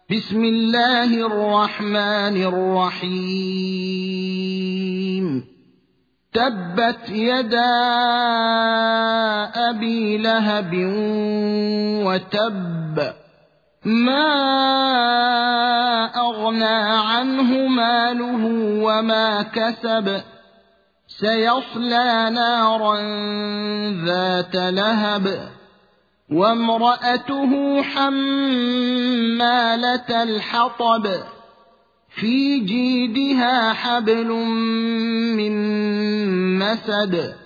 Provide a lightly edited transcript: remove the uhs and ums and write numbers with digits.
بسم الله الرحمن الرحيم تبت يدا أبي لهب وتب ما أغنى عنه ماله وما كسب سيصلى نارا ذات لهب وامرأته حمالة الحطب في جيدها حبل من مسد